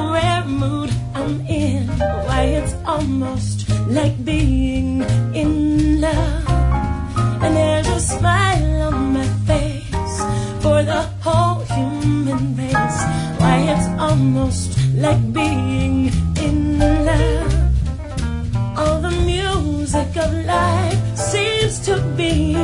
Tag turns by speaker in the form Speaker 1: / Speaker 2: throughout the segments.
Speaker 1: a rare mood I'm in. Why, it's almost like being in love. And there's a smile on my face for the whole human race. Why, it's almost like being in love. All the music of life seems to be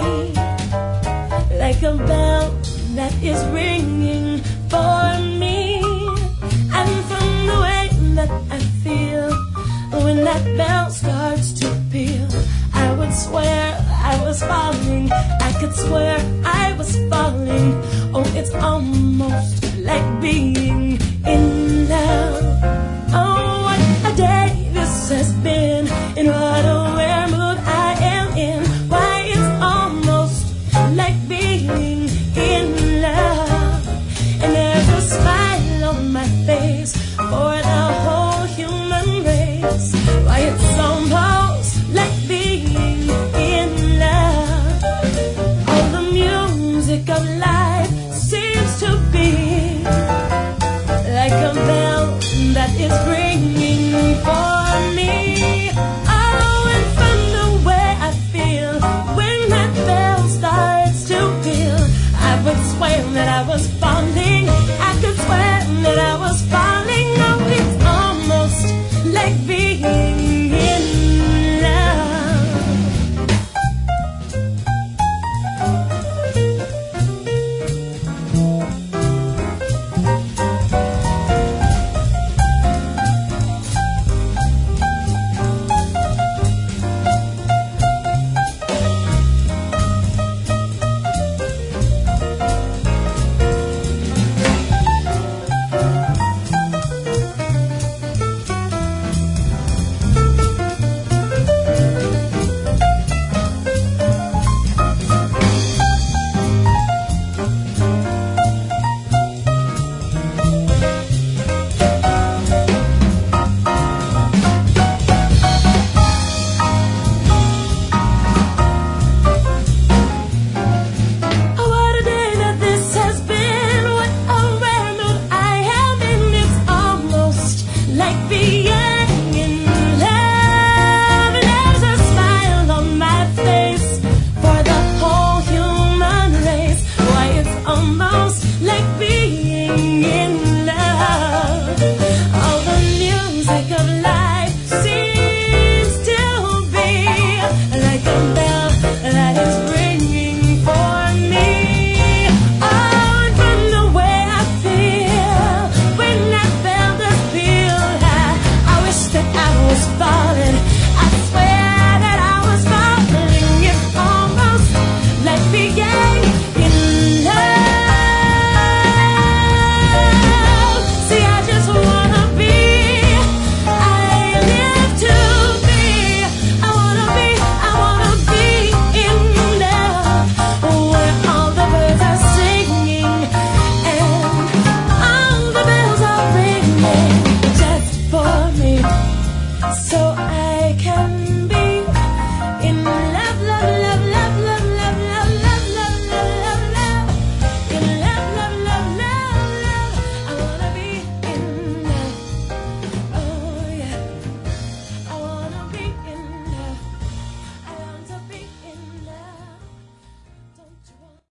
Speaker 1: like a bell that is ringing for me. And from the way that I feel when that bell starts to peal, I would swear I was falling. I could swear I was falling. Oh, it's almost like being in love. Oh, what a day this has been, and what a rare mood I am in. Why, it's almost like being in love. And there's a smile on my face for the whole human race. Why, it's almost like being in love. All the music of life seems to be like a bell that is ringing for me. Oh, and from the way I feel when that bell starts to peal, I would swear that I was falling. I could swear that I was falling. Oh, it's almost like being in love. So